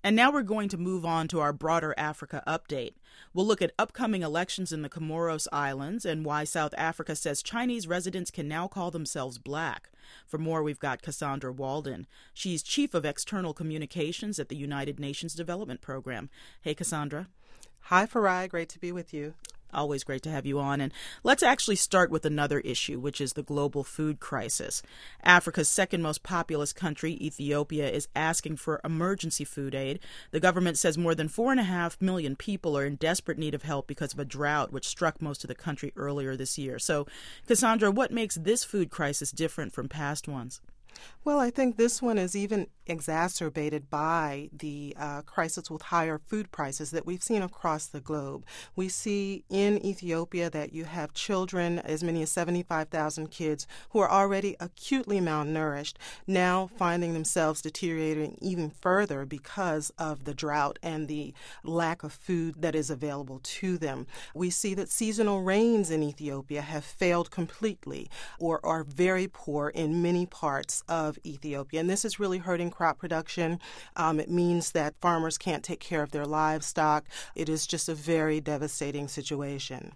And now we're going to move on to our broader Africa update. We'll look at upcoming elections in the Comoros Islands and why South Africa says Chinese residents can now call themselves black. For more, we've got Cassandra Walden. She's Chief of External Communications at the United Nations Development Program. Hey, Cassandra. Hi, Farai. Great to be with you. Always great to have you on. And let's actually start with another issue, which is the global food crisis. Africa's second most populous country, Ethiopia, is asking for emergency food aid. The government says more than 4.5 million people are in desperate need of help because of a drought which struck most of the country earlier this year. So, Cassandra, what makes this food crisis different from past ones? Well, I think this one is even exacerbated by the crisis with higher food prices that we've seen across the globe. We see in Ethiopia that you have children, as many as 75,000 kids, who are already acutely malnourished, now finding themselves deteriorating even further because of the drought and the lack of food that is available to them. We see that seasonal rains in Ethiopia have failed completely or are very poor in many parts of Ethiopia. And this is really hurting crop production. It means that farmers can't take care of their livestock. It is just a very devastating situation.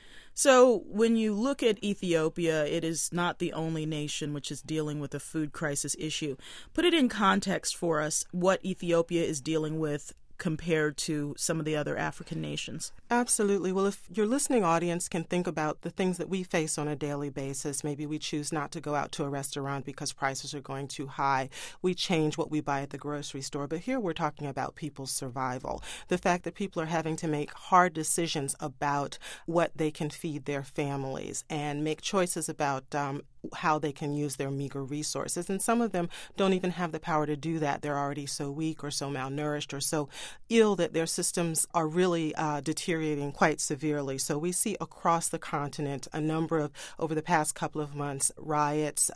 So when you look at Ethiopia, it is not the only nation which is dealing with a food crisis issue. Put it in context for us what Ethiopia is dealing with compared to some of the other African nations. Absolutely. Well, if your listening audience can think about the things that we face on a daily basis, maybe we choose not to go out to a restaurant because prices are going too high. We change what we buy at the grocery store. But here we're talking about people's survival. The fact that people are having to make hard decisions about what they can feed their families and make choices about how they can use their meager resources. And some of them don't even have the power to do that. They're already so weak or so malnourished or so ill that their systems are really deteriorating quite severely. So we see across the continent a number of, over the past couple of months, riots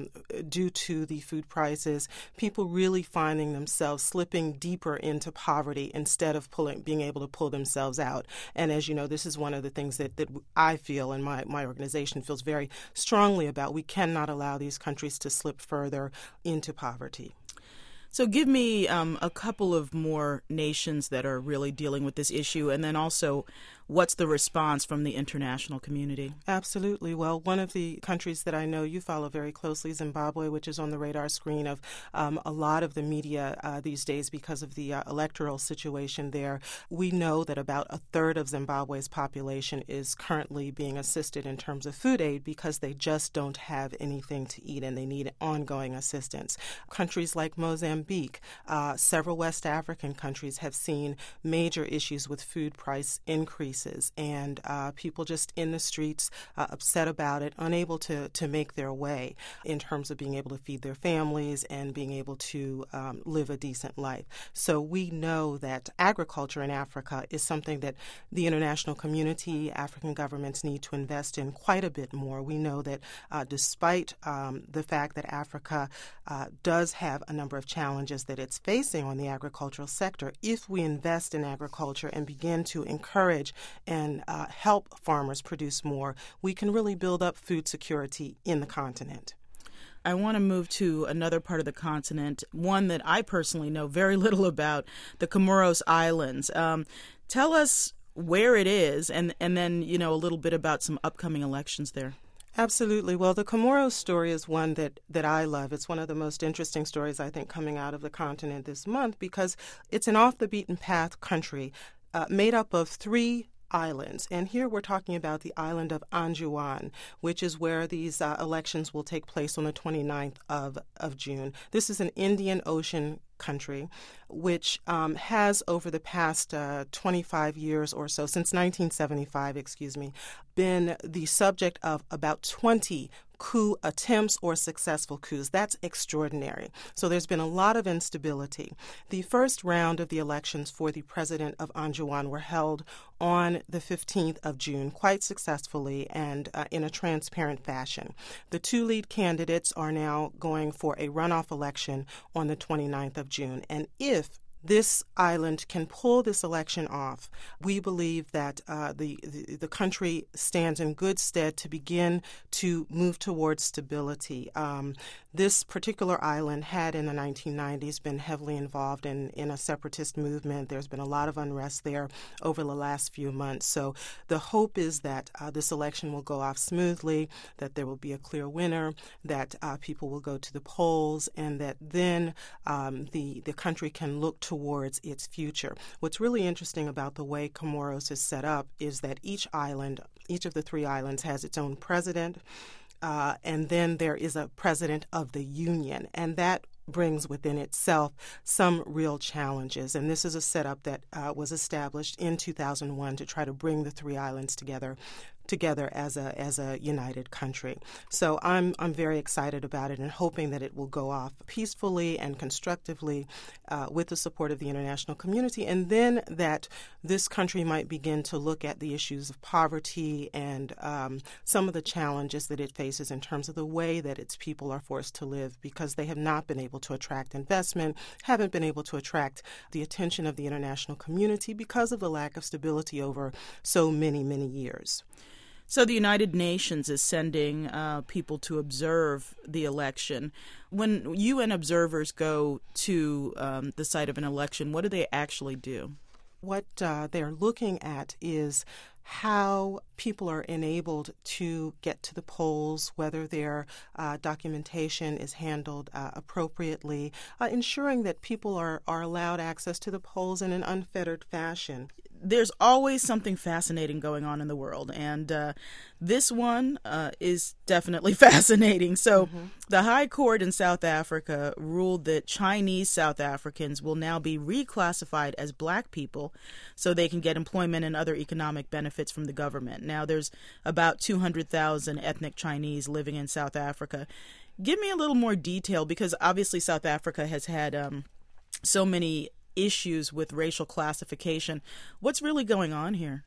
due to the food prices, people really finding themselves slipping deeper into poverty instead of being able to pull themselves out. And as you know, this is one of the things that I feel and my organization feels very strongly about. We cannot allow these countries to slip further into poverty. So give me a couple of more nations that are really dealing with this issue, and then also what's the response from the international community? Absolutely. Well, one of the countries that I know you follow very closely, Zimbabwe, which is on the radar screen of a lot of the media these days because of the electoral situation there. We know that about a third of Zimbabwe's population is currently being assisted in terms of food aid because they just don't have anything to eat and they need ongoing assistance. Countries like Mozambique, several West African countries have seen major issues with food price increases and people just in the streets upset about it, unable to make their way in terms of being able to feed their families and being able to live a decent life. So we know that agriculture in Africa is something that the international community, African governments need to invest in quite a bit more. We know that despite the fact that Africa does have a number of challenges that it's facing on the agricultural sector, if we invest in agriculture and begin to encourage and help farmers produce more, we can really build up food security in the continent. I want to move to another part of the continent, one that I personally know very little about, the Comoros Islands. Tell us where it is and then, a little bit about some upcoming elections there. Absolutely. Well, the Comoros story is one that I love. It's one of the most interesting stories, I think, coming out of the continent this month because it's an off-the-beaten-path country made up of 3 islands. And here we're talking about the island of Anjouan, which is where these elections will take place on the 29th of June. This is an Indian Ocean country, which has over the past 25 years or so, since 1975, been the subject of about 20 coup attempts or successful coups. That's extraordinary. So there's been a lot of instability. The first round of the elections for the president of Anjouan were held on the 15th of June quite successfully and in a transparent fashion. The 2 lead candidates are now going for a runoff election on the 29th of June. And if this island can pull this election off, we believe that the country stands in good stead to begin to move towards stability. This particular island had in the 1990s been heavily involved in a separatist movement. There's been a lot of unrest there over the last few months. So the hope is that this election will go off smoothly, that there will be a clear winner, that people will go to the polls, and that then the country can look towards its future. What's really interesting about the way Comoros is set up is that each of the three islands has its own president, and then there is a president of the union, and that brings within itself some real challenges. And this is a setup that was established in 2001 to try to bring the three islands together as a united country. So I'm very excited about it and hoping that it will go off peacefully and constructively with the support of the international community, and then that this country might begin to look at the issues of poverty and some of the challenges that it faces in terms of the way that its people are forced to live, because they have not been able to attract investment, haven't been able to attract the attention of the international community because of the lack of stability over so many, many years. So the United Nations is sending people to observe the election. When UN observers go to the site of an election, what do they actually do? What they're looking at is how people are enabled to get to the polls, whether their documentation is handled appropriately, ensuring that people are allowed access to the polls in an unfettered fashion. There's always something fascinating going on in the world, and this one is definitely fascinating. So the High Court in South Africa ruled that Chinese South Africans will now be reclassified as black people so they can get employment and other economic benefits from the government. Now, there's about 200,000 ethnic Chinese living in South Africa. Give me a little more detail, because obviously South Africa has had so many issues with racial classification. What's really going on here?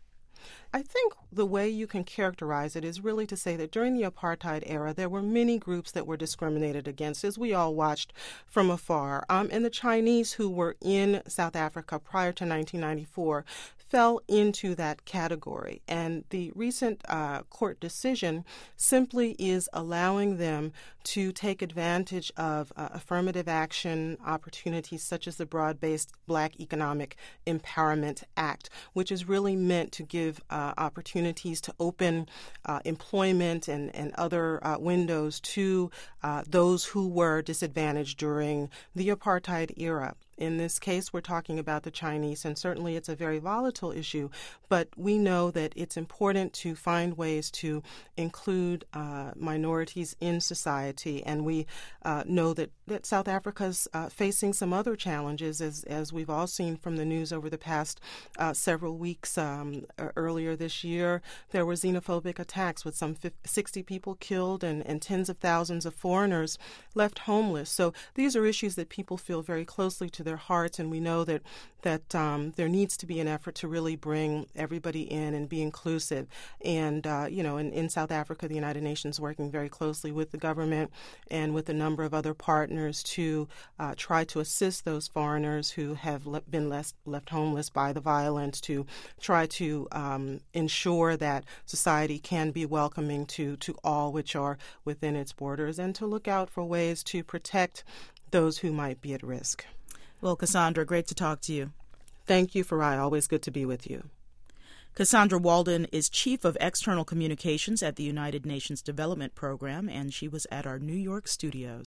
I think the way you can characterize it is really to say that during the apartheid era, there were many groups that were discriminated against, as we all watched from afar. And the Chinese who were in South Africa prior to 1994 fell into that category. And the recent court decision simply is allowing them to take advantage of affirmative action opportunities such as the Broad-Based Black Economic Empowerment Act, which is really meant to give opportunities to open employment and other windows to those who were disadvantaged during the apartheid era. In this case, we're talking about the Chinese, and certainly it's a very volatile issue, but we know that it's important to find ways to include minorities in society, and we know that South Africa's facing some other challenges, as we've all seen from the news over the past several weeks. Earlier this year, there were xenophobic attacks with some 60 people killed and tens of thousands of foreigners left homeless. So these are issues that people feel very closely to their hearts, and we know that there needs to be an effort to really bring everybody in and be inclusive. And, in South Africa, the United Nations working very closely with the government and with a number of other partners to try to assist those foreigners who have been left homeless by the violence, to try to ensure that society can be welcoming to all which are within its borders, and to look out for ways to protect those who might be at risk. Well, Cassandra, great to talk to you. Thank you, Farai. Always good to be with you. Cassandra Walden is Chief of External Communications at the United Nations Development Program, and she was at our New York studios.